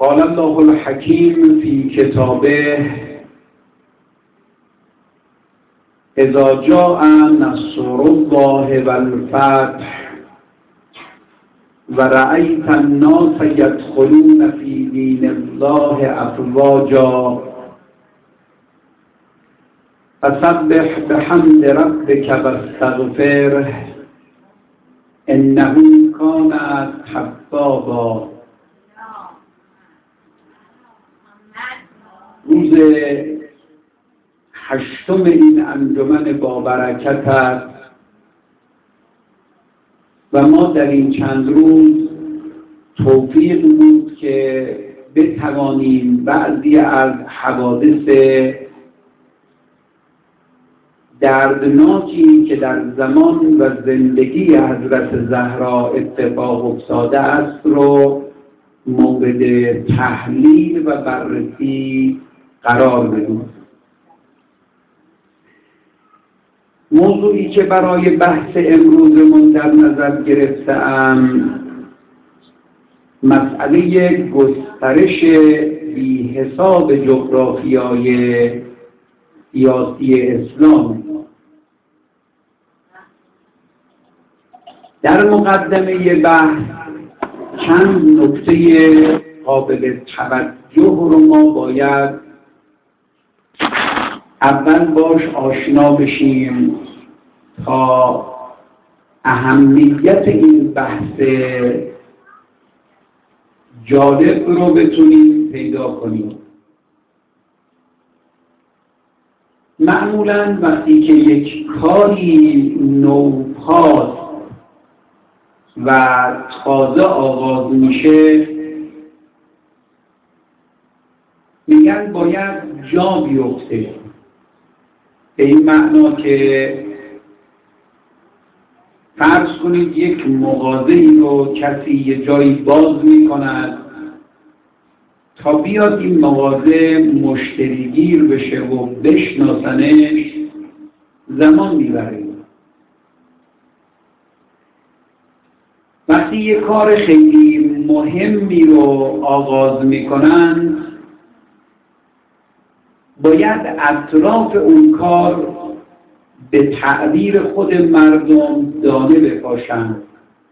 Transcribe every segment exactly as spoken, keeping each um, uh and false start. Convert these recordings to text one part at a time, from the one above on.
قال الله الحکیم فی کتابه اذا جاء نصر الله والفتح ورأیت الناس یدخلون فی دین الله افواجا فسبح بحمد ربک واستغفره انه کان توابا. روز هشتم این انجمن با برکت است و ما در این چند روز توفیق بود که بتوانیم بعضی از حوادث دردناکی که در زمان و زندگی حضرت زهرا اتفاق افتاده است رو مورد تحلیل و بررسی قرار بدیم. موضوعی که برای بحث امروزمون در نظر گرفته‌ام مسئله گسترش بی حساب جغرافیای سیاسی اسلام. در مقدمه بحث چند نکته قابل توجه رو ما باید اول باش آشنا بشیم تا اهمیت این بحث جالب رو بتونیم پیدا کنیم. معمولاً وقتی که یک کاری نوپاست و تازه آغاز میشه میگن باید جا بیفته، به این معنا که فرض کنید یک مغازه‌ای رو کسی یه جایی باز میکند تا بیاد این مغازه مشتریگیر بشه و بشناسنش زمان میبره. وقتی یک کار خیلی مهمی رو آغاز میکنن باید اطراف اون کار به تعبیر خود مردم دانه بپاشند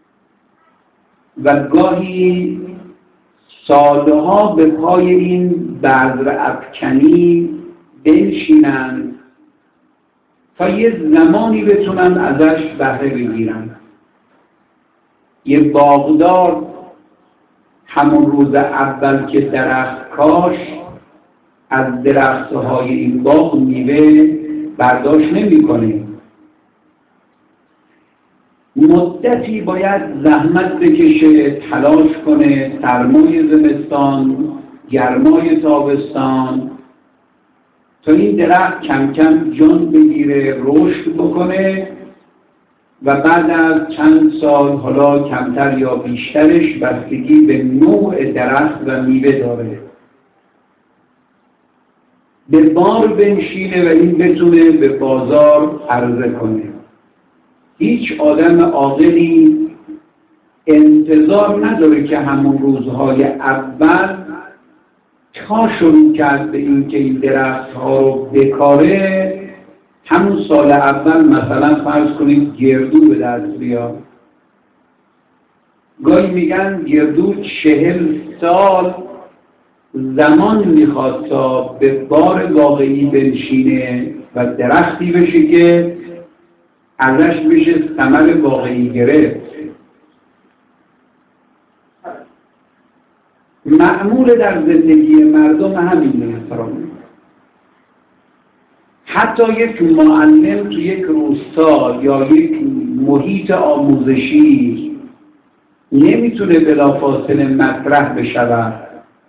و گاهی سالها به پای این بذر افکنی بنشینند تا یه زمانی بتونن ازش بهره بگیرن. یه باغدار همون روز اول که درخت کاش از درختهای این باغ میوه برداشت نمی‌کنه. مدتی باید زحمت بکشه، تلاش کنه، سرمای زمستان، گرمای تابستان، تا این درخت کم کم جان بگیره، رشد بکنه و بعد از چند سال، حالا کمتر یا بیشترش بستگی به نوع درخت و میوه داره، به بار بنشینه و این بتونه به بازار عرضه کنه. هیچ آدم عاقلی انتظار نداره که همون روزهای اول تا شروع کرد به این که این درخت ها رو بکاره همون سال اول مثلا فرض کنید گردو به دست بیاد. گاهی میگن گردو چهل سال زمان میخواد تا به بار واقعی بنشینه و درختی بشه که ازش بشه ثمر واقعی گرفت. معمول در زندگی مردم همین احترام. حتی یک معلم تو یک روستا یا یک محیط آموزشی نمیتونه بلافاصله مطرح بشود.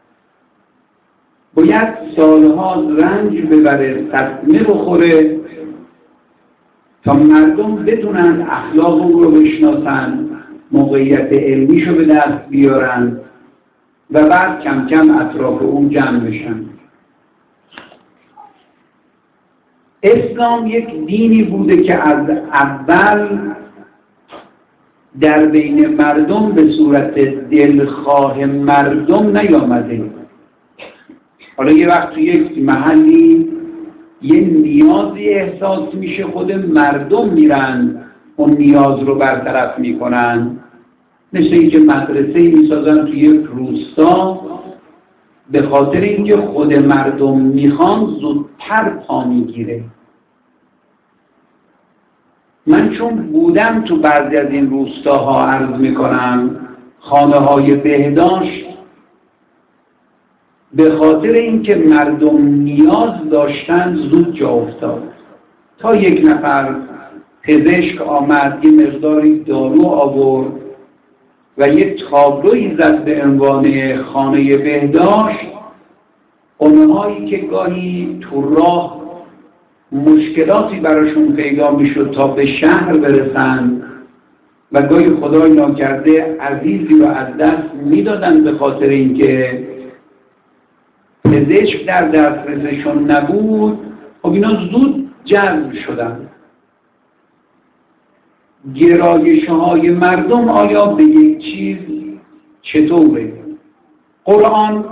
باید سالها رنج ببره، صدمه بخوره تا مردم بدونن اخلاق او رو بشناسن، موقعیت علمیشو به دست بیارن و بعد کم کم اطراف اون جمع بشن. اسلام یک دینی بوده که از اول در بین مردم به صورت دلخواه مردم نیامده. حالا یه وقت توی یک محلی یه نیازی احساس میشه، خود مردم میرن اون نیاز رو برطرف میکنن، مثل اینکه مدرسه میسازن توی یک روستا به خاطر اینکه خود مردم میخوان زودتر پا میگیره. من چون بودم تو بعضی از این روستاها، عرض میکنم خانه های بهداشت، به خاطر اینکه مردم نیاز داشتن زود جا افتاد. تا یک نفر پزشک آمد، یه مقداری دارو آورد و یه تابلویی زد به عنوان خانه بهداشت. اونهایی که گاهی تو راه مشکلاتی براشون پیدا میشد تا به شهر برسن و گاهی خدای ناکرده عزیزی رو از دست میدادن به خاطر اینکه پزشک در دسترسشون نبود، خب اینا زود جذب شدن. گرایش‌های مردم آیا به یک چیز چطوره؟ قرآن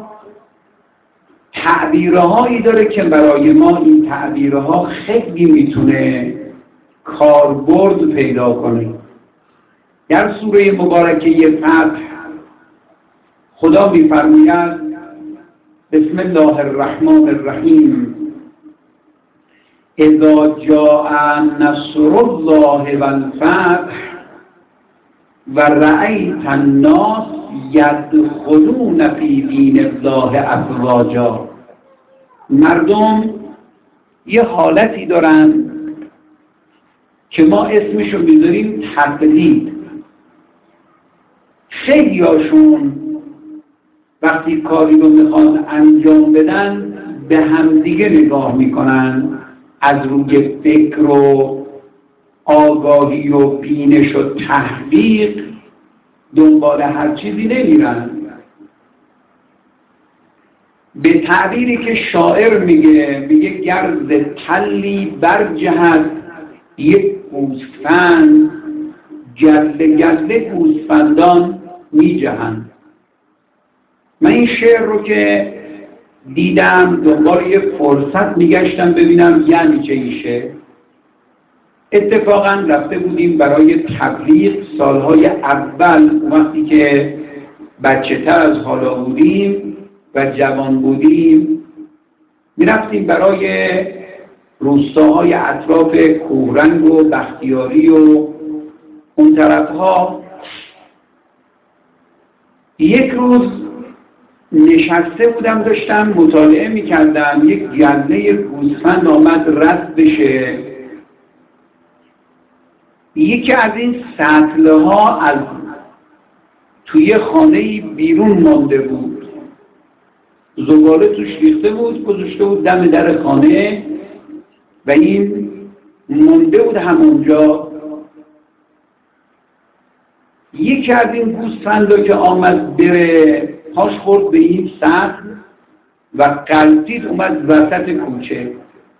تعبیرهایی داره که برای ما این تعبیرها خیلی میتونه کاربرد پیدا کنه. در سوره مبارکه فتح خدا می‌فرماید بسم الله الرحمن الرحیم اذا جاء نصر الله والفتح و رأیت الناس یدخلون فی دین الله افواجا. مردم یه حالتی دارن که ما اسمشو میذاریم تقلید. خیلی هاشون وقتی کاری رو میخوان انجام بدن به همدیگه نگاه میکنن، از روی فکر و آگاهی و بینش و تحقیق دنبال هر چیزی نمیرن. به تعبیری که شاعر میگه، میگه گرز تلی برجهد یک گوسفند، گله گله گوسفندان میجهند. من این شعر رو که دیدم دنبال یه فرصت میگشتم ببینم یعنی چه ایشه. اتفاقا رفته بودیم برای تبلیغ سالهای اول، وقتی که بچه تر از حالا بودیم و جوان بودیم، میرفتیم برای روستاهای اطراف کوهرنگ و بختیاری و اون طرفها. یک روز نشسته بودم داشتم مطالعه میکردم، یک گله گوسفند آمد رد بشه. یکی از این سطله ها از توی خانه بیرون مانده بود، زباله توش ریخته بود، گذاشته بود دم در خانه و این مانده بود همونجا. یکی از این گوسفندا که آمد بره پاش خورد به این سطل و قلتید اومد وسط کوچه.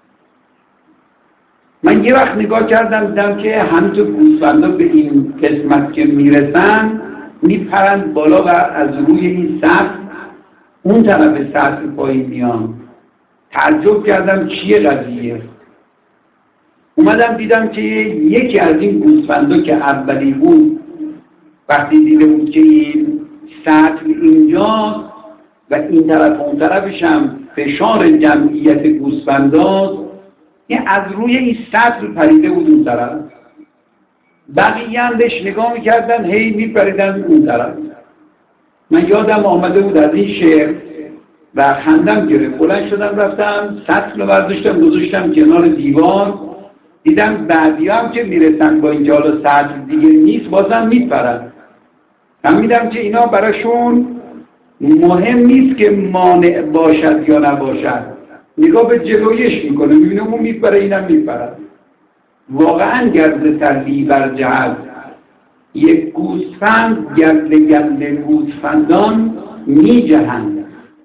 من یه وقت نگاه کردم دیدم که همینطور گوسفندا به این قسمت که میرسن میپرند بالا و از روی این سطل اون طرف سطل پایین میان. تعجب کردم چیه قضیه. اومدم دیدم که یکی از این گوسفندا که اولی بود وقتی دیده بود که این سطل اینجاست و این طرف اون طرفش هم فشار جمعیت گوسفنداست، این از روی این سطل پریده بود اون طرف. بقیه هم بهش نگاه میکردن، هی میپریدن اون طرف. من یادم آمده بود از این شعر و خندم گرفت. بلند شدم رفتم سطل رو برداشتم گذاشتم کنار دیوار. دیدم بعدی هم که میرسن با اینجا حالا سطل دیگه نیست بازم میپرن. من میدم که اینا براشون مهم نیست که مانع باشد یا نباشد، نگاه به جلویش میکنه، میبینه اون میپره اینم میپره. واقعا گرز تلی بر جهد یک گوسفند گله گله گوسفندان میجهند.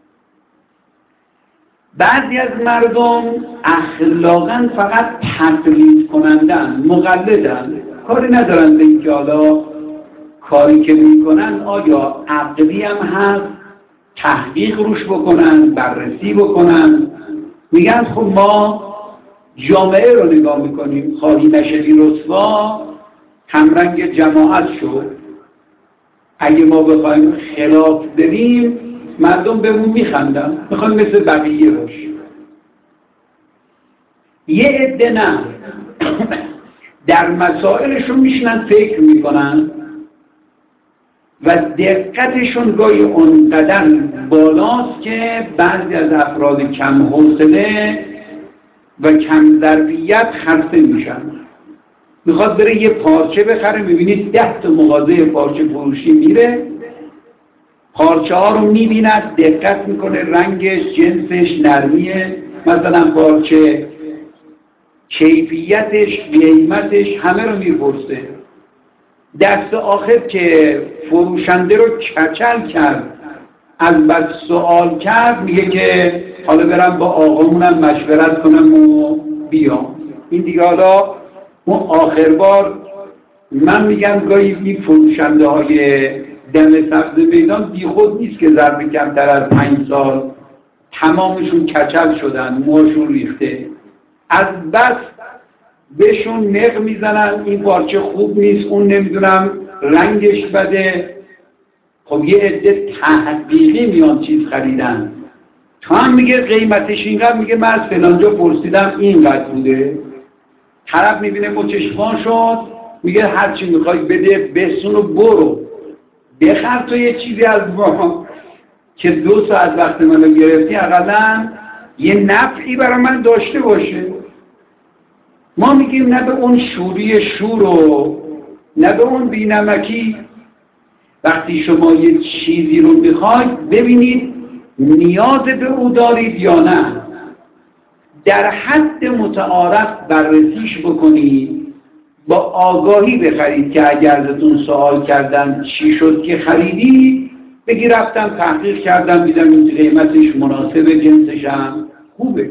بعضی از مردم اخلاقا فقط تقلید کنندن، مقلدن، کاری ندارن به اینکه حالا کاری که میکنن آیا عقلی هم هست، تحقیق روش بکنن، بررسی بکنن. میگن خب ما جامعه رو نگاه میکنیم، خواهی نشدی رسوا همرنگ جماعت شد. اگه ما بخوایم خلاف بریم مردم بهمون میخندن، میخوایم مثل بقیه باشیم. یه عده نه، در مسائلشون میشنن فکر میکنن و دقتشون گاهی اونقدر بالاست که بعضی از افراد کم حوصله و کم ظرفیت خسته میشن. میخواد بره یه پارچه بخره، میبینید ده تا مغازه پارچه فروشی میره، پارچه ها رو میبیند، دقت میکنه رنگش، جنسش، نرمیه، مثلا پارچه، کیفیتش، قیمتش، همه رو میپرسه. دست آخر که فروشنده رو کچل کرد، از بس سوال کرد، میگه که حالا برم با آقامونم مشورت کنم و بیام. این دیگه حالا اون آخر بار من میگم گاهی این فروشنده های دم سبز میدان بی خود نیست که ظرف کمتر از پنج سال تمامشون کچل شدن، موهاشون ریخته، از بس بهشون نق میزنن این پارچه خوب نیست، اون نمیدونم رنگش بده. خب یه عده تحقیقی میان چیز خریدن، تو هم میگه قیمتش اینقدر، میگه من از فلانجا پرسیدم اینقدر بوده. طرف میبینه مچشفان شد، میگه هرچی میخوای بده بسون و برو بخر تو یه چیزی از ما که دو ساعت وقت منو گرفتی، اقلا یه نفعی برای من داشته باشه. ما میگیم نه به اون شوری شور و نه به اون بینمکی. وقتی شما یه چیزی رو میخواید ببینید نیاز به او دارید یا نه، در حد متعارف بررسیش بکنید، با آگاهی بخرید که اگر ازتون سوال کردن چی شد که خریدی، بگی رفتم تحقیق کردم دیدم این قیمتش مناسب، جنسش هم خوبه.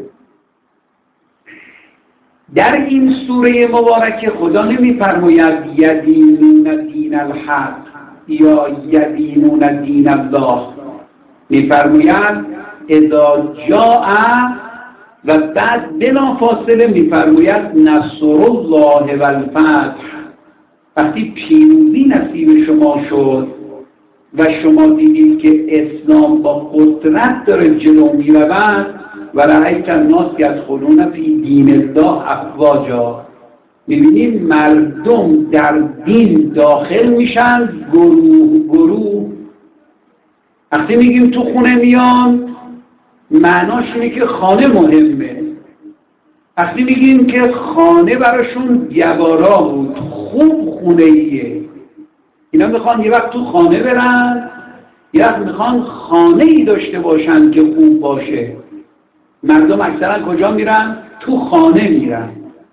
در این سوره مبارکه خدا نمی‌فرماید یدینون دین الحق یا یدینون دین الله، می‌فرماید اذا جاء، و بعد بلافاصله می‌فرماید نصر الله و الفتح. وقتی پیروزی نصیب شما شد و شما دیدید که اسلام با قدرت داره جلو می‌رود، و رأیت الناس یدخلون فی دین الله افواجا، می‌بینید مردم در دین داخل میشن گروه گروه. وقتی میگیم تو خونه میان، معناش اینه که خانه مهمه. وقتی میگیم که خانه براشون گوارا بود، خوب خونه ایه، اینا میخوان یه وقت تو خانه برن، یه وقت میخوان خانه ای داشته باشن که خوب باشه. مردم اکثرا کجا میرن؟ تو خانه میرن.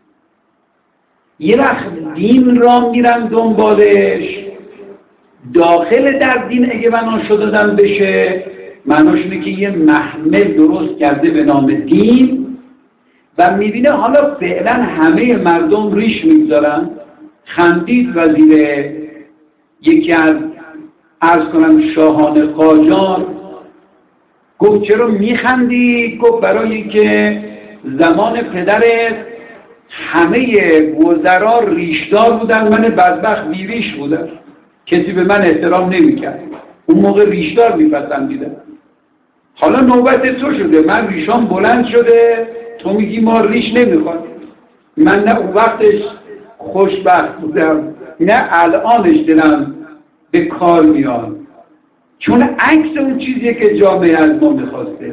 یه وقت دین را میرن دنبالش، داخل در دین اگه بنا شدن بشه، معناش اینه که یه محمل درست کرده به نام دین و میبینه حالا فعلا همه مردم ریش میگذارن. خندید وزیر یکی از عرض کنم شاهان قاجار، گفت چرا میخندی؟ گفت برای که زمان پدرت همه وزرا ریشدار بودن، من بدبخت بیریش بودم، کسی به من احترام نمیکرد، اون موقع ریشدار میپسندیدم. حالا نوبت تو شده، من ریشام بلند شده، تو میگی ما ریش نمیخوایم. من نه اون وقتش خوشبخت بودم نه الانش دلم به کار میاد، چون عکس اون چیزیه که جامعه از ما میخواسته.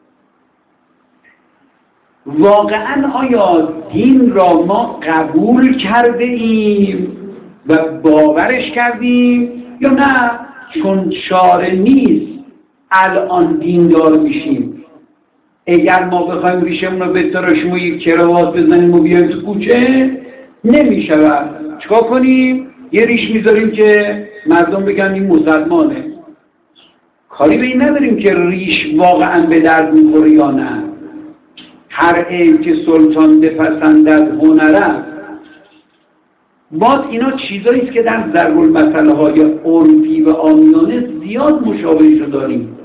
واقعا آیا دین را ما قبول کرده ایم و باورش کردیم یا نه چون چاره نیست الان دیندار میشیم؟ اگر ما بخوایم ریشمون رو بتراشیم و یک کراوات بزنیم و بیایم تو کوچه نمیشود. چیکار کنیم؟ یه ریش میذاریم که مردم بگن این مسلمانه. کاری به این نداریم که ریش واقعا به درد میخوره یا نه. هر عیب که سلطان بپسندد هنر است. باز اینا چیزایی است که در ضرب المثل های عرفی و عامیانه زیاد مشابهش رو داریم.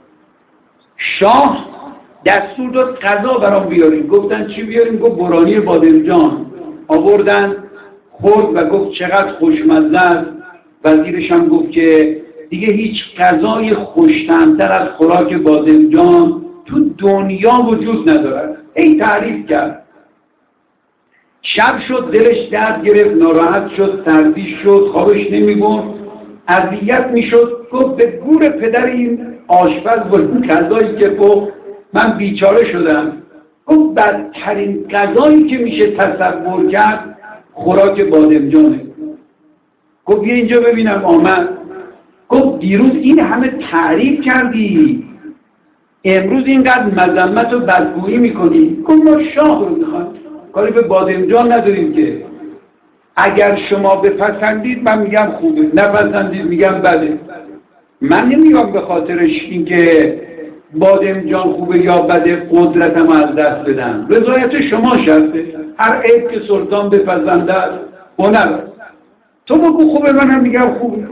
شاه دستور داد غذا برام بیاریم، گفتن چی بیاریم؟ گفت برانی بادمجان. آوردن، خورد و گفت چقدر خوشمزه است. وزیرش هم گفت که دیگه هیچ غذای خوش‌طعم‌تر از خوراک بادمجان تو دنیا وجود ندارد. ای تعریف کرد. شب شد، دلش درد گرفت، ناراحت شد، سردی شد، خوابش نمی‌برد، اذیت میشد. گفت به گور پدر این آشپز با این غذایی که گفت من بیچاره شدم. گفت بدترین غذایی که میشه تصور کرد خوراک بادمجانه. گفت بیا اینجا ببینم. آمد. گفت دیروز این همه تعریف کردی، امروز اینقدر مذمت و بدگویی میکنی. گفت ما شاه رو میخوایم، کاری به بادمجان نداریم که. اگر شما بپسندید من میگم خوبه، نپسندید میگم بده. من نمیگم به خاطرش این که بادمجان خوبه یا بده قدرتم از دست بدم. رضایت شما شرطه. هر عیب که سلطان بپسنده هنر. تو بگو خوبه، منم میگم خوبه.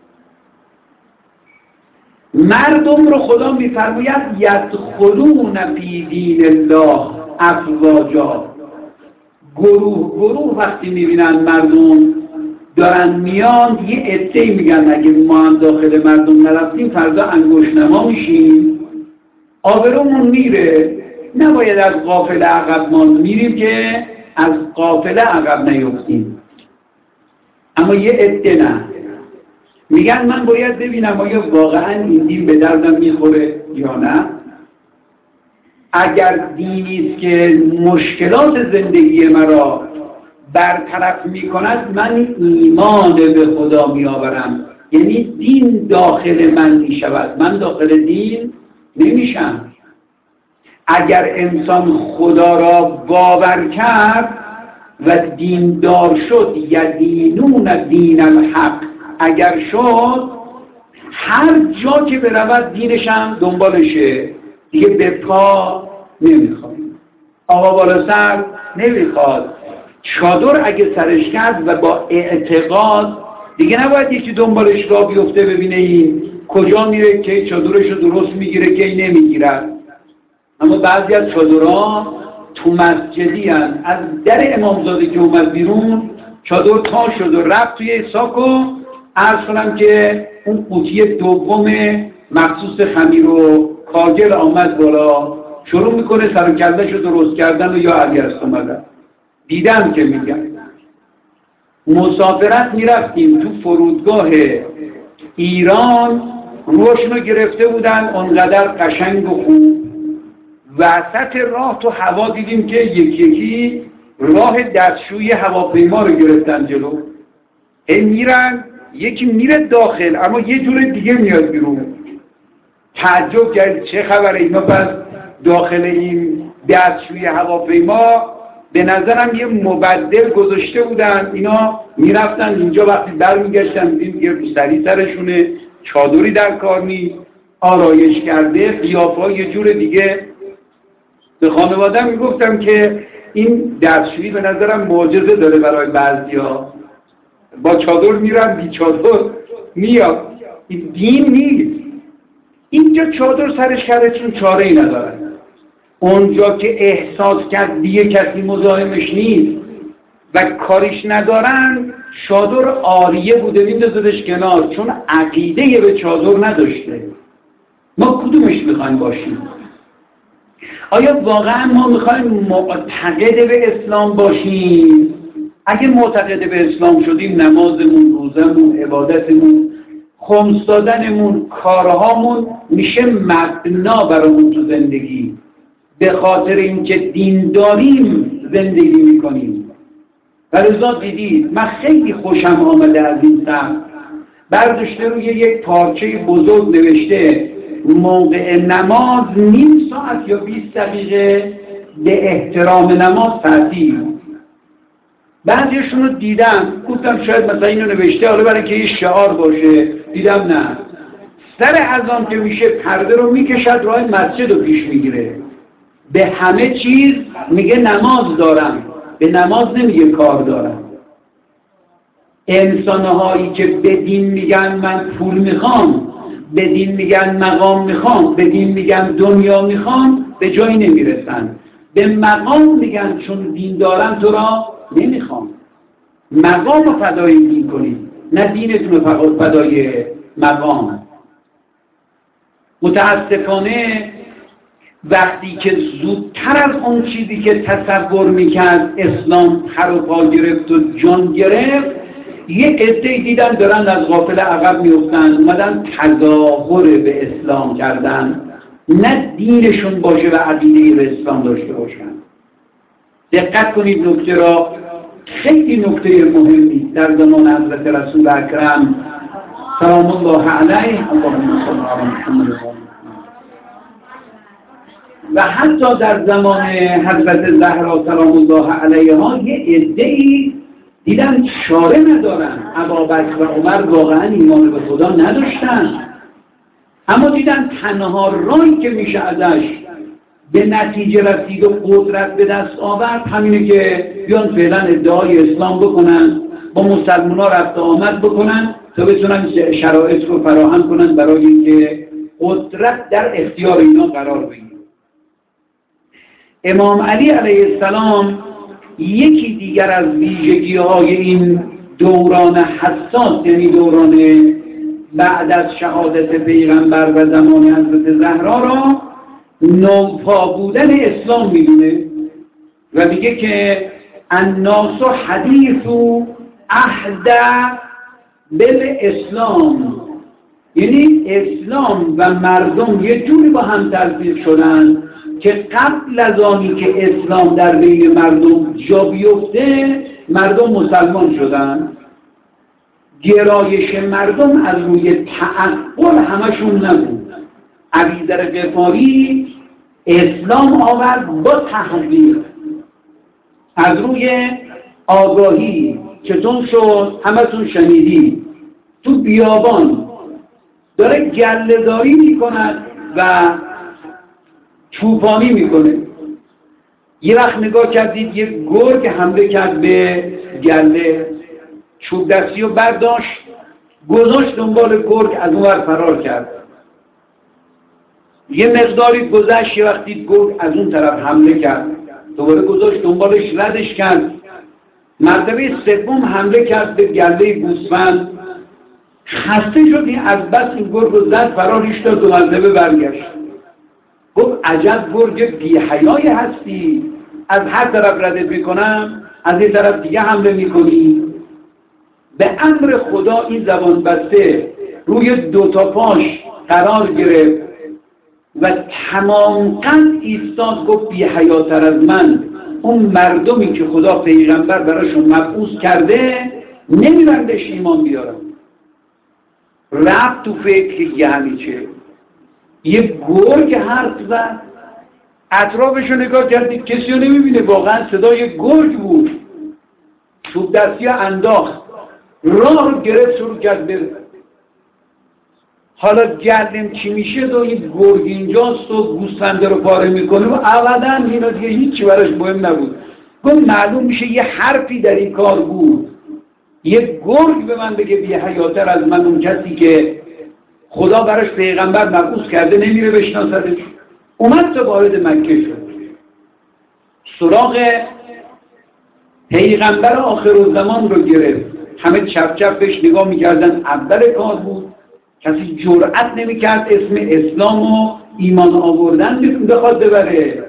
مردم رو خدا میفرماید یدخلون فی دین الله افواجا. گروه گروه وقتی میبینن مردم دارن میان، یه عده‌ای میگن اگه ما هم داخل مردم نرفتیم فردا انگشت نما میشیم، آبرومون میره. نباید از قافله عقب ما میریم که از قافله عقب نیفتیم. اما یه عده نه، میگن من باید ببینم آیا واقعا این دین به دردم میخوره یا نه. اگر دینی است که مشکلات زندگی مرا برطرف میکند، من ایمان به خدا میآورم، یعنی دین داخل من میشود، من داخل دین نمیشم. اگر انسان خدا را باور کرد و دیندار شد، یدینون دین الحق، اگر شد هر جا که برود دینش هم دنبالشه، دیگه به پا نمیخواد، آقا بالا سر نمیخواد. چادر اگه سرش کرد و با اعتقاد، دیگه نباید یکی دنبالش را بیفته ببینه این کجا میره که چادرش رو درست میگیره که این نمیگیرد. اما بعضی از چادرها تو مسجدی هست، از در امامزاده که اومد بیرون چادر تا شد و رفت توی ساکو. عرض کنم که اون قوطی دوم مخصوص خمیر و کاجل آمد بالا، شروع میکنه سر و کله‌ش رو درست کردن و یا اگرست اومدن. دیدم که میگم مسافرت میرفتیم تو فرودگاه ایران، روشنو گرفته بودن اونقدر قشنگ و خوب. وسط راه تو هوا دیدیم که یکی یکی راه دستشوی هواپیما رو گرفتن جلو. این میرن، یکی میره داخل اما یه جور دیگه میاد بیرون. تعجب کرد چه خبره اینا پس داخل این دستشوی هواپیما. به نظرم یه مبدل گذاشته بودن، اینا میرفتن اینجا، وقتی در میگشتن دیدیم یه روسری سرشونه، چادری در کار نیست، آرایش کرده، قیافه یه جور دیگه. به خانواده میگفتم که این دستشویی به نظرم معجزه داره برای بعضیا، با چادر میرن بی چادر میاد. این دین نیست. اینجا چادر سرش کرده چون چاره ای ندارن. اونجا که احساس کرد دیگه کسی مزاحمش نیست و کاریش ندارن، چادر عاریه بوده میندازدش کنار، چون عقیده به چادر نداشته. ما کدومش میخوایم باشیم؟ آیا واقعا ما میخوایم معتقد به اسلام باشیم؟ اگه معتقد به اسلام شدیم، نمازمون، روزمون، عبادتمون، خمس دادنمون، کارهامون میشه مبنا برامون تو زندگی. به خاطر اینکه دین داریم زندگی میکنیم. و لذا دیدید من خیلی خوشم آمده از این سمت. برداشته روی یک پارچه بزرگ نوشته موقع نماز نیم ساعت یا بیست دقیقه به احترام نماز تعطیل. بعضیشون رو دیدم، گفتم شاید مثلا اینو نوشته حالا برای که یه شعار باشه. دیدم نه، سر اذان که میشه پرده رو میکشد، راه مسجد رو پیش میگیره. به همه چیز میگه نماز دارم، به نماز نمیگه کار دارم. انسانهایی که به دین میگن من پول میخوام، به دین میگن مقام میخوام، به دین میگن دنیا میخوام، به جایی نمیرسن. به مقام میگن چون دین دارن تو را نمیخوام. مقام رو فدای دین کنید، نه دینتون رو فقط فدای مقام. متاسفانه وقتی که زودتر از اون چیزی که تصور میکرد اسلام پر و پا گرفت و جان گرفت، یه عده‌ای دیدن دارن از غافله عقب میفتن، اومدن تظاهر به اسلام کردن، نه دینشون باشه و عقیده به اسلام داشته باشن. دقت کنید نکته را، خیلی نکته مهمی در زمان حضرت رسول اکرم سلام الله علیه اللهم صل علی محمد و حتی در زمان حضرت زهرا سلام الله علیها یه عده‌ای دیدن چاره ندارن. ابوبکر و عمر واقعا ایمان به خدا نداشتن، اما دیدن تنها راهی که میشه ازش به نتیجه رسید و قدرت به دست آورد همینه که بیان فعلا ادعای اسلام بکنن، با مسلمان ها رفت آمد بکنن تا بتونن شرایط رو فراهم کنن برای اینکه قدرت در اختیار اینا قرار بگیره. امام علی علیه السلام یکی دیگر از ویژگی‌های این دوران حساس، یعنی دوران بعد از شهادت پیغمبر و زمان حضرت زهرا را نوپا بودن اسلام میدونه و میگه که الناس حدیث عهد بالاسلام، یعنی اسلام و مردم یه جوری با هم تلفیق شدن که قبل از آنی که اسلام در بین مردم جا بیفته مردم مسلمان شدن. گرایش مردم از روی تعقل همشون نبود. ابوذر غفاری اسلام آورد با تحقیق، از روی آگاهی. چطور شد؟ همتون شنیدی تو بیابان داره گله‌داری میکند و چوپانی میکنه. یه وقت نگاه کردید یه گرگ حمله کرد به گله، چوب دستی رو برداشت گذاشت دنبال گرگ، از اون ور فرار کرد. یه مقداری گذشت، یه وقتی گرگ از اون طرف حمله کرد دوباره گذاشت دنبالش، ردش کرد. مرتبه سوم حمله کرد به گله گوسفند، خسته شد این از بس این گرگ رو زد فرارش داد و مرتبه برگشت. گفت عجب گرگ بی‌حیایی هستی، از هر طرف ردت میکنم از این طرف دیگه حمله میکنی. به امر خدا این زبان بسته روی دو تا پاش قرار گرفت و تمام قند ایستاد. گفت بی‌حیاتر از من اون مردمی که خدا پیغمبر براشون مبعوث کرده نمیرن بهش ایمان بیارن. رفت تو فکر یعنی چه؟ یه گرگ حرف زد، اطرافشو نگاه کردید کسی رو نمیبینه، واقعا صدای گرگ بود. چوب دستی ها انداخت، راه رو گرفت شروع کرد بره. حالا گردم چی میشه و این گرگ اینجاست و گوسفنده رو پاره میکنه و ابدا اینا دیگه هیچی براش مهم نبود. گفت معلوم میشه یه حرفی در این کار بود. یه گرگ به من بگه بی حیاتر از من اون کسی که خدا براش پیغمبر مبعوث کرده نمیره بشناسدش. اومد تا وارد مکه شد، سراغ پیغمبر آخرالزمان رو گرفت. همه چپ چپ بهش نگاه میکردن، اول کار بود. کسی جرأت نمیکرد اسم اسلام و ایمان آوردن بخواد ببره.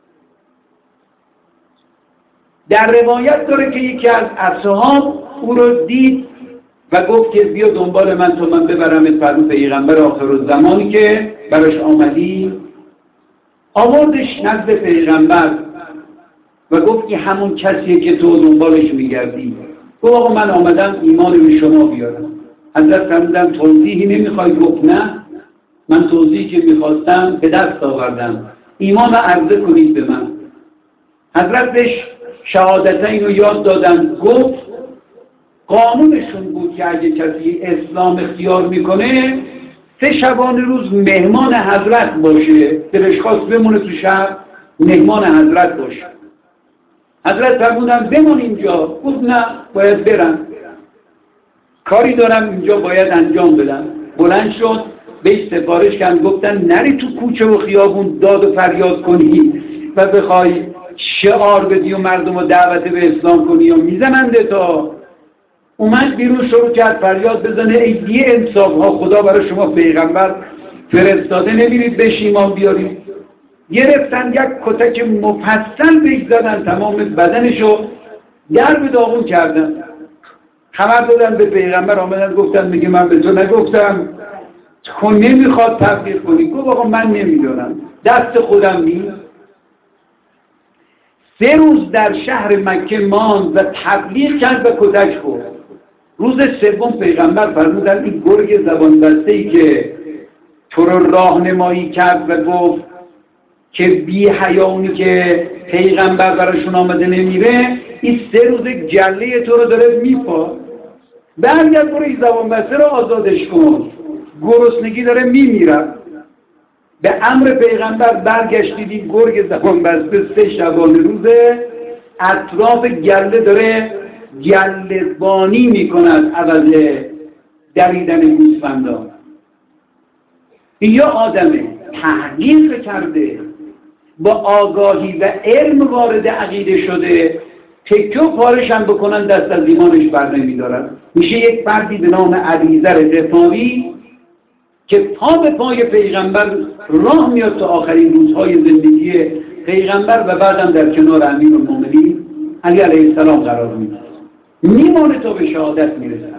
در روایت داره که یکی از اصحاب او رو دید و گفت که بیا دنبال من تا من ببرمت پرو پیغمبر آخرالزمانی که براش آمدی. آوردش نزد پیغمبر و گفت که همون کسیه که تو دنبالش میگردی. گفت آقا من آمدم ایمان به شما بیارم. حضرت فرمودن توضیحی نمیخوای؟ گفت نه، من توضیحی که میخواستم به دست آوردم، ایمان رو عرضه کنید به من. حضرت بهش شهادتین رو یاد دادن. گفت قانونشون بود که اگه کسی اسلام اختیار میکنه سه شبانه روز مهمان حضرت باشه، دلش خواست بمونه تو شهر مهمان حضرت باشه. حضرت فرمودن بمون اینجا. گفت نه، باید برم. کاری دارم اینجا باید انجام بدم. بلند شد بهش سفارش کردن، گفتن نری تو کوچه و خیابون داد و فریاد کنی و بخوای شعار بدی و مردم رو دعوت به اسلام کنی و میزننده. تا اومد بیرون شروع کرد فریاد بزنه ای بی انصاف ها، خدا برای شما پیغمبر فرستاده، نمیرید بهش ایمان بیارید. گرفتن یک کتک مفصل بهش زدن، تمام بدنشو در به داغون کردن. خبر دادن به پیغمبر، آمدن گفتن میگه من به تو نگفتم تو نمیخواد تبلیغ کنی؟ گفت آقا من نمیدونم، دست خودم نیست. سه روز در شهر مکه ماند و تبلیغ کرد و کتک خورد. روز سوم پیغمبر فرمودن این گرگ زبان بسته ای که تو رو راهنمایی کرد و گفت که بی حیاونی که پیغمبر براشون آمده نمیره، این سه روز گله تو رو داره میپا. برگرد برو این زبان بسته رو آزادش کن، گرسنگی داره میمیره. به امر پیغمبر برگشتیدی گرگ زبان بسته سه شبانه روزه اطراف گله داره گله‌بانی میکند عوض دریدن گوسفندان. این یا آدمه تحقیق کرده، با آگاهی و علم وارد عقیده شده، تکه و پارش هم بکنن دست از ایمانش بر نمیدارن. میشه یک فردی به نام علیذر غفاری که پا به پای پیغمبر راه میاد تا آخرین روزهای زندگی پیغمبر و بعدم در کنار امیرالمومنین علی علیه السلام قرار میگیره، میمونه تا به شهادت میرسن.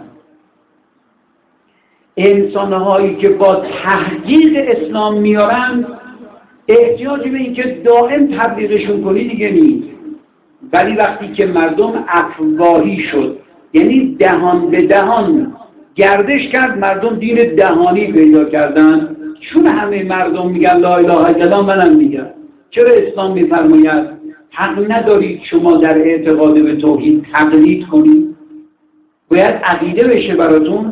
انسانهایی که با تحقیق اسلام میارن احتیاجی به این که دائم تبلیغشون کنی دیگه نیست. ولی وقتی که مردم افواهی شد، یعنی دهان به دهان گردش کرد، مردم دین دهانی پیدا کردن، چون همه مردم میگن لا اله الا الله منم میگم. چرا اسلام میفرماید حق ندارید شما در اعتقاد به توحید تقلید کنید، باید عقیده بشه براتون.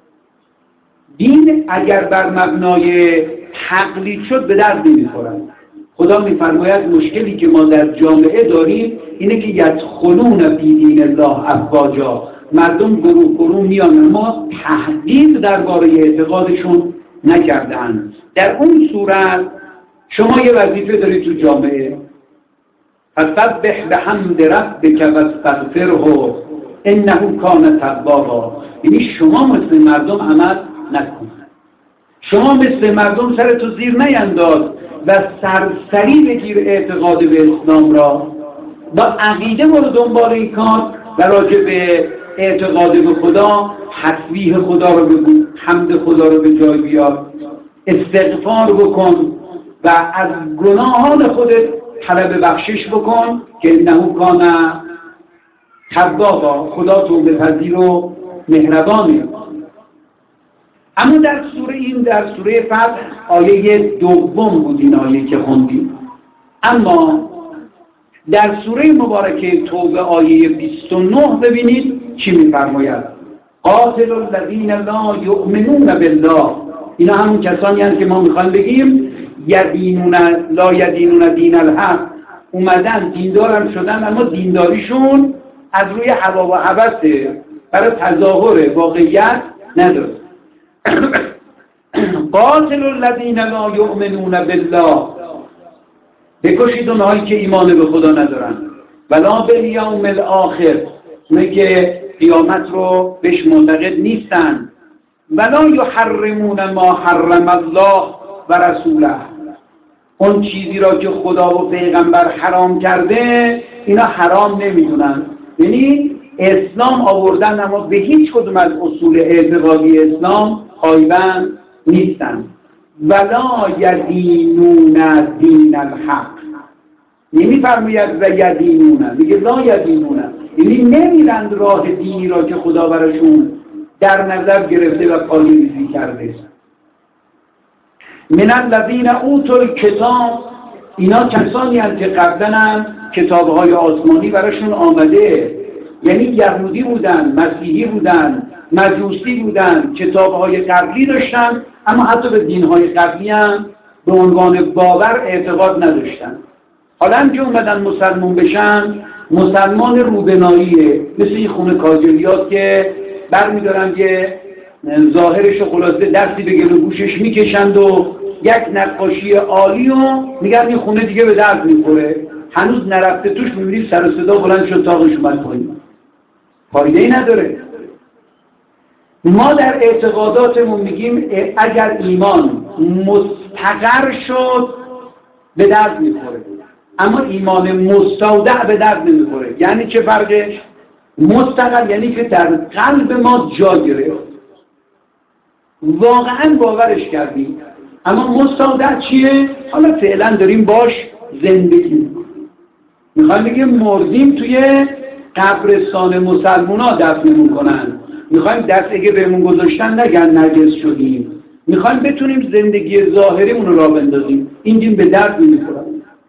دین اگر بر مبنای تقلید شد به درد نمیخورد. خدا میفرماید مشکلی که ما در جامعه داریم اینه که یدخلون فی دین الله افواجا، مردم گروه گروه میان ما تحقیق درباره اعتقادشون نکردن. در اون صورت شما یه وظیفه دارید تو جامعه، فسبح بحمد ربک واستغفره انه کان توابا. یعنی شما مثل مردم عمل نکن، شما مثل مردم سرتو زیر نینداز و سرسری بگیر اعتقاد به اسلام را، با عقیده برو دنبال این کار و راجع به اعتقاد به خدا تسبیح خدا رو بگو، حمد خدا رو به جای بیار، استغفار بکن و از گناهان خودت طلب بخشش بکن که انه کان توابا، خدا توبه پذیر و مهربانه. اما در سوره این در سوره فتح آیه دوم بود این آیه که خوندیم. اما در سوره مبارکه توبه آیه بیست و نه ببینید چی می‌فرماید. قاتل الذین لا یؤمنون بالله، اینا همون کسانی هستند که ما می‌خوایم بگیم یدینون لا یدینون دین الحق، اومدن دیندارم شدن اما دینداریشون از روی هوا و هوسه، برای تظاهر واقعیت نداره. قاتل الذین لا یؤمنون بالله، بکشید اونهایی که ایمان به خدا ندارن، ولا بالیوم الاخر، اونایی که قیامت رو بهش معتقد نیستن، ولا یحرمون ما حرم الله و رسوله، اون چیزی را که خدا و پیغمبر حرام کرده اینا حرام نمیدونن. یعنی اسلام آوردن اما به هیچ کدوم از اصول اعتقادی اسلام پایبند نیستن. ولا یدینون دین الحق، نمی‌فرماید و یدینون، میگه لا یدینون، یعنی نمیرند راه دینی را که خدا براشون در نظر گرفته و پایه‌ریزی کرده. من الذین اوتوا الکتاب، اینا کسانی هستند که قبلا کتاب‌های آسمانی براشون آمده، یعنی یهودی بودن، مسیحی بودن، مجوسی بودن، کتاب‌های قبلی داشتن اما حتی به دین‌های قبلی هم به عنوان باور اعتقاد نداشتن. حالا که اومدن مسلمان بشن، مسلمان روبناییه، مثل این خونه کاجلیات که برمیدارن یه ظاهرش و خلاصه دستی به گلو گوشش میکشند و یک نقاشی عالی و میگن این خونه دیگه به درد میخوره، هنوز نرفته توش، میبینید سر و صدا بلند شد تاقش اومد پایین، فایده ای نداره. ما در اعتقاداتمون میگیم اگر ایمان مستقر شد به درد میخوره، اما ایمان مستودع به درد نمیخوره. یعنی چه فرقش؟ مستقر یعنی که در قلب ما جا گرفت، واقعا باورش کردیم. اما مستودع چیه؟ حالا فعلا داریم باش زندگی میخوایم بگیم مردیم توی قبرستان مسلمان ها دفنمون کنن، میخوایم دست اگه بهمون گذاشتن نگن نجس شدیم، میخوایم بتونیم زندگی ظاهریمون رو را بندازیم. این دین به درد نمیخوره.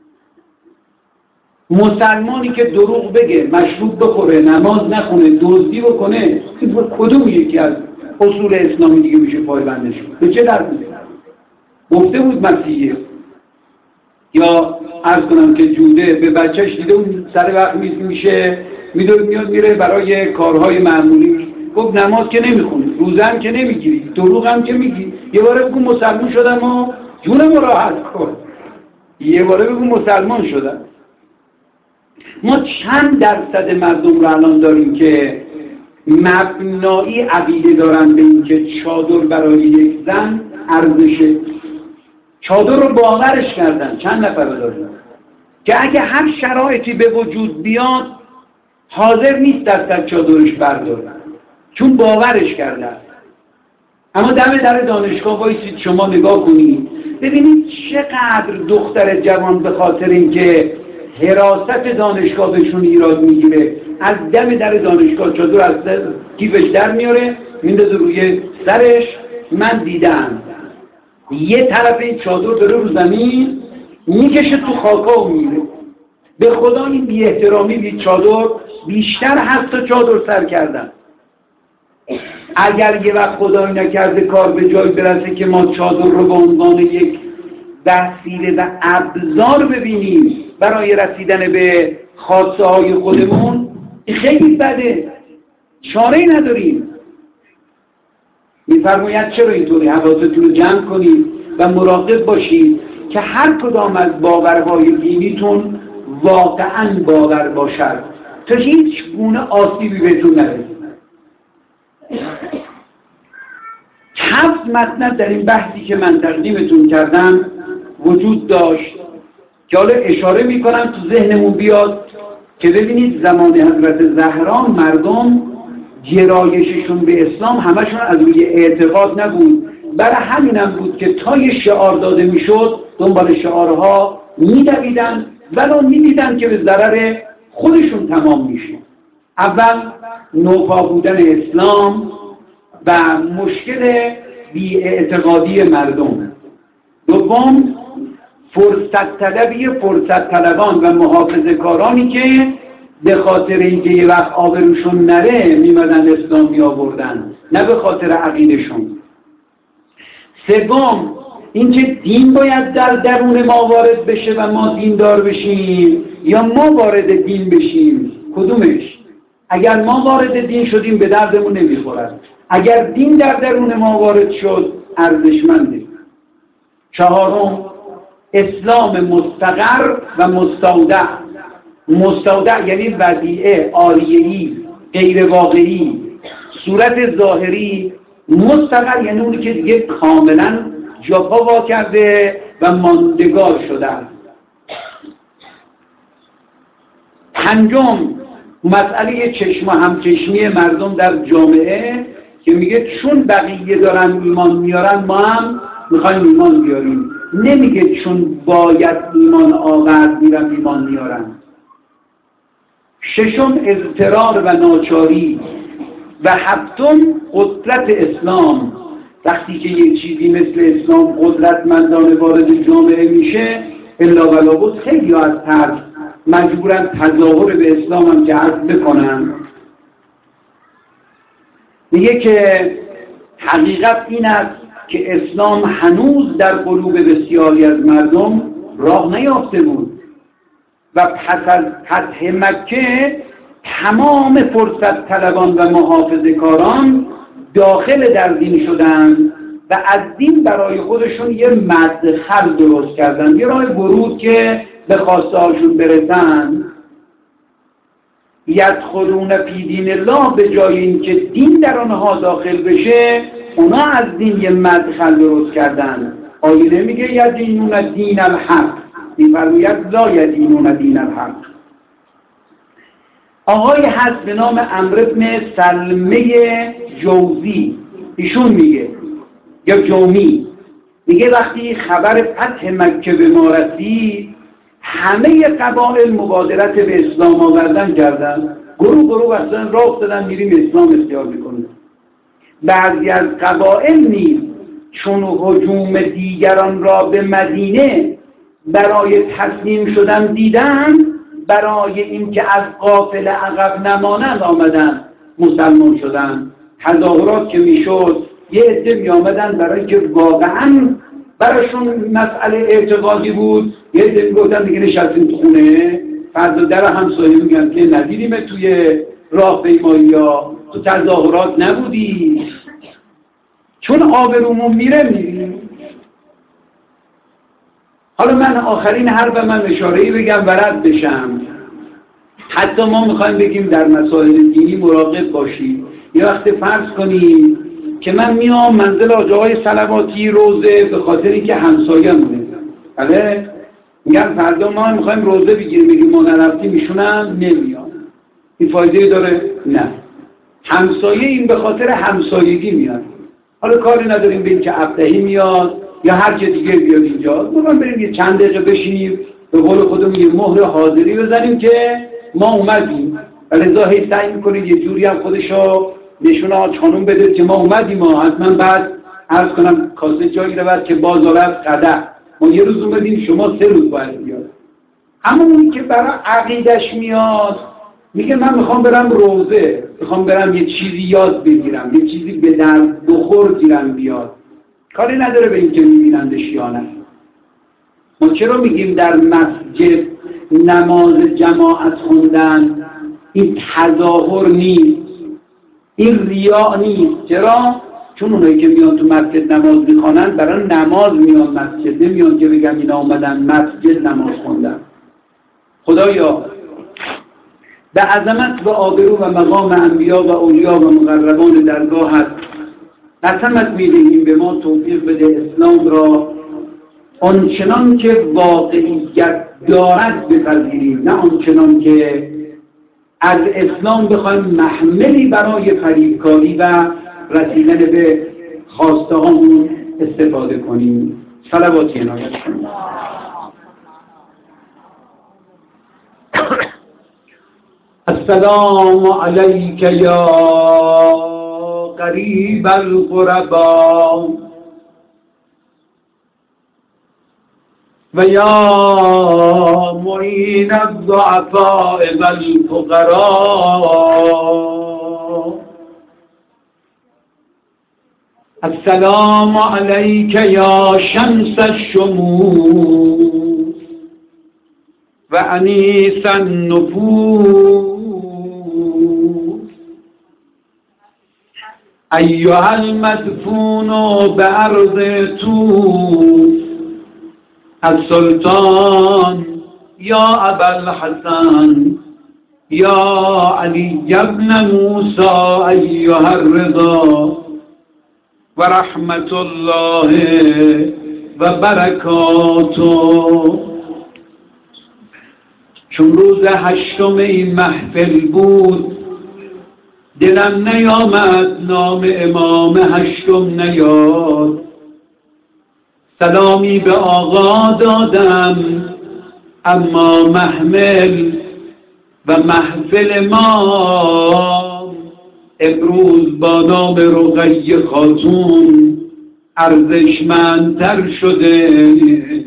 مسلمانی که دروغ بگه، مشروب بخوره، نماز نخونه، دزدی بکنه، کدوم یکی از اصول اسلامی دیگه میشه پایبندش؟ به چه درد میخوره؟ گفته بود مسیحیه یا عرض کنم که جوده به بچهش دیده اون سر وقت میشه میدونه میاد میره برای کارهای معمولی، گفت نماز که نمیخونی، روزه هم که نمیگیری، دروغ هم که میگی، یه باره بگو مسلمان شدم و جونم راحت کن، یه باره بگو مسلمان شدم. ما چند درصد مردم رو الان داریم که مبنایی عقیده دارن به این که چادر برای یک زن ارزشه؟ چادر رو باورش کردن. چند نفر دارن که اگه هر شرایطی به وجود بیاد حاضر نیست دست از چادرش بردارن، چون باورش کردن. اما دم در دانشگاه وایسید شما نگاه کنید ببینید چقدر دختر جوان به خاطر اینکه حراست دانشگاه بهشون ایراد میگیره از دم در دانشگاه چادر از کیفش در میاره میندازه روی سرش. من دیدم یه طرف این چادر داره رو زمین میکشه تو خاکا و میره. به خدا این بی احترامی بی چادر بیشتر هست تا چادر سر کردن. اگر یه وقت خدای نکرده کار به جای برسه که ما چادر رو به عنوان یک وسیله و ابزار ببینیم برای رسیدن به خواسته های خودمون، خیلی بده، چاره‌ای نداریم. میفرماید چرا اینطوری؟ حواستون رو جمع کنید و مراقب باشید که هر کدام از باورهای دینیتون واقعا باور باشد تا هیچ گونه آسیبی بهتون نرسه. هفت مطلب در این بحثی که من تقدیمتون کردم وجود داشت که حالا اشاره میکنم تو ذهنمون بیاد که ببینید زمان حضرت زهرا مردم گرایششون به اسلام همشون از روی اعتقاد نبود، برای همینم بود که تا یه شعار داده میشد دنبال شعارها میدویدن ولو میدیدن که به ضرر خودشون تمام میشه. اول نوپا بودن اسلام و مشکل بی اعتقادی مردم. دوم فرصت طلبی فرصت طلبان و محافظه کارانی که به خاطر اینکه یه وقت آبروشون نره میمدن اسلام می آوردن، نه به خاطر عقیدشون. سوم اینکه دین باید در درون ما وارد بشه و ما دیندار بشیم یا ما وارد دین بشیم؟ کدومش؟ اگر ما وارد دین شدیم به دردمون نمیخورد، اگر دین در درون ما وارد شد ارزشمنده. چهارم اسلام مستقر و مستودع. مستودع یعنی ودیعه، آریه‌ای، غیر واقعی، صورت ظاهری. مستقر یعنی اونی که دیگه کاملا جاپا وا کرده و ماندگار شده. پنجم مسئله چشم و همچشمی مردم در جامعه که میگه چون بقیه دارن ایمان میارن ما هم میخوایم ایمان بیاریم، نمیگه چون باید ایمان آورد میرن ایمان میارن. ششم اضطرار و ناچاری. و هفتم قدرت اسلام. وقتی که یک چیزی مثل اسلام قدرتمندانه وارد جامعه میشه الا ولا بود خیلی از ترس مجبورن تظاهر به اسلام هم که عرض بکنن. میگه که حقیقت این است که اسلام هنوز در قلوب بسیاری از مردم راه نیافته بود و پس از فتح مکه تمام فرصت طلبان و محافظه کاران داخل در دین شدن و از دین برای خودشون یه مدخل درست کردن، یه راه ورود که به خواسته هاشون برسن. یدخلون فی دین الله، به جای اینکه دین در آنها داخل بشه، اونا از دین یه مدخل درست کردن. آیه نمیگه یدینون دین الحق، میفرماید لا یدینون دین الحق. آقای هست به نام عمرو بن سلمه جوزی، ایشون میگه یا جومی، میگه وقتی خبر فتح مکه به ما رسید همه قبایل مبادرت به اسلام آوردن کردن، گروه گروه بستن راه افتادن میریم اسلام اختیار میکنیم. بعضی از قبایل نیز چون هجوم دیگران را به مدینه برای تسلیم شدن دیدن، برای اینکه از قافله عقب نمانند آمدن مسلمان شدن. تظاهرات که میشد یه عده می آمدن برای که واقعا براشون مسئله اعتقادی بود، یه عده میگفتن دیگه نشستیم تو خونه، فردا در همسایه میگن که ندیدیم توی راه پیمایی یا تو تظاهرات نبودی، چون آبرومون میره میریم. حالا من آخرین حرف من اشاره‌ای بگم و رد بشم. حتی ما میخوایم بگیم در مسائل دینی مراقب باشید. یه وقت فرض کنیم که من میام منزل آجاهای صلواتی روزه به خاطر اینکه همسایه مونه، بله میگن فردا ما میخوایم روزه بگیریم، میگیم ما نرفتیم ایشونم نمیان. این فایده داره؟ نه. همسایه این به خاطر همسایگی میاد. حالا کاری نداریم به این که ابتهی میاد یا هر چه دیگه بیاد اینجا، ما بریم یه چند دقیقه بشینیم به قول خودمون یه مهر حاضری بزنیم که ما اومدیم، لذا هی سعی میکنید یه جوری هم خودشو نشونه آج خانوم بده که ما اومدیم. ما حتما بعد عرض کنم کاسه جایی رو بعد که باز آرد قدر ما یه روز اومدیم شما سه روز باید بیاد. اما اونی که برای عقیدش میاد میگه من میخوام برم روزه، میخوام برم یه چیزی یاد بگیرم، یه چیزی به درد بخور گیرم بیاد، کاری نداره به این که میبینندش یا نه. ما چرا میگیم در مسجد نماز جماعت خوندن این تظاهر نیست، این ریاء نیست؟ چرا؟ چون اونایی که میان تو مسجد نماز میخوانن برای نماز میان مسجد، نمیان که بگن اینا اومدن مسجد نماز خوندن. خدایا به عظمت و آبرو و مقام انبیا و اولیا و مقربان درگاهت قسمت میدهیم به ما توفیق بده اسلام را آنچنان که واقعیت دارد بپذیریم، نه آنچنان که از اسلام بخوایم محملی برای فریبکاری و رسیدن به خواسته هامون استفاده کنیم. صلواتی عنایت کنیم. السلام علیک یا قریب الغربا و یا معین الضعفاء والفقراء. السلام علیک یا شمس الشموس و انیس النفوس ایها المدفون بأرض توس السلطان یا ابا الحسن یا علی ابن موسی ایها الرضا و رحمت الله و برکاته. چون روز هشتم این محفل بود دلم نیامد نام امام هشتم نیاد. سلامی به آقا دادم اما محمل و محفل ما امروز با نام رقیه خاتون ارزشمندتر شده.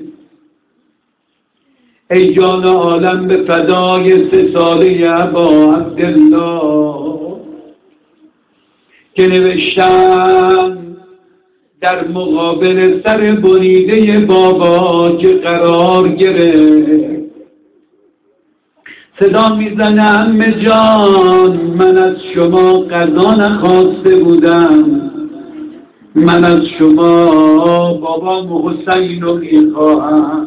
ای جان عالم به فدای سه ساله ابا عبدالله که نوشتم در مقابل سر بریده بابا که قرار گرفت. صدا میزنه عمه جان من از شما غذا نخواسته بودم، من از شما بابام حسین رو میخواهم.